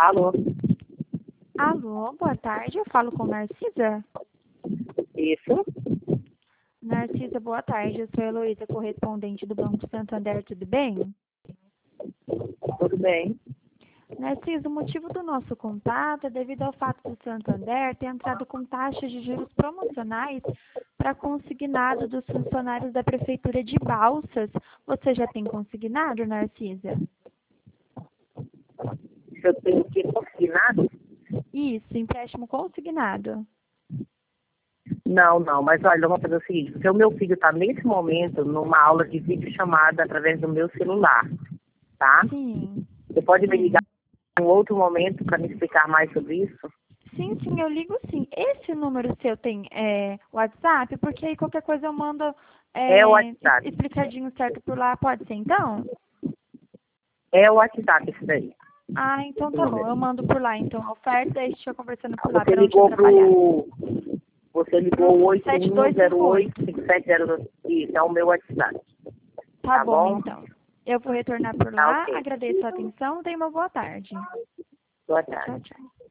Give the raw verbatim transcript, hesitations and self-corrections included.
Alô? Alô, boa tarde. Eu falo com Narcisa. Isso? Narcisa, boa tarde. Eu sou a Heloísa, correspondente do Banco Santander. Tudo bem? Tudo bem. Narcisa, o motivo do nosso contato é devido ao fato do Santander ter entrado com taxas de juros promocionais para consignado dos funcionários da Prefeitura de Balsas. Você já tem consignado, Narcisa? Se eu tenho que consignado? Isso, empréstimo consignado. Não, não, mas olha, vamos fazer o seguinte, porque o meu filho está nesse momento numa aula de videochamada através do meu celular, tá? Sim. Você pode me Sim. ligar em um outro momento para me explicar mais sobre isso? Sim, sim, eu ligo sim. Esse número seu tem é, WhatsApp? Porque aí qualquer coisa eu mando É o é, WhatsApp. explicadinho certo por lá. Pode ser, então? É o WhatsApp esse daí. Ah, então Esse tá bom. número. Eu mando por lá, então, a oferta. Aí a gente vai conversando por lá Você para não te ligou atrapalhar. pro... Você ligou Pro oito sete um dois zero cinco oito oito. cinco sete zero dois. Isso, é o meu WhatsApp. Tá Tá bom, bom? então. Eu vou retornar por Tá lá. ok. Agradeço a atenção. Tenha uma boa tarde. Boa tarde. Tchau, tchau.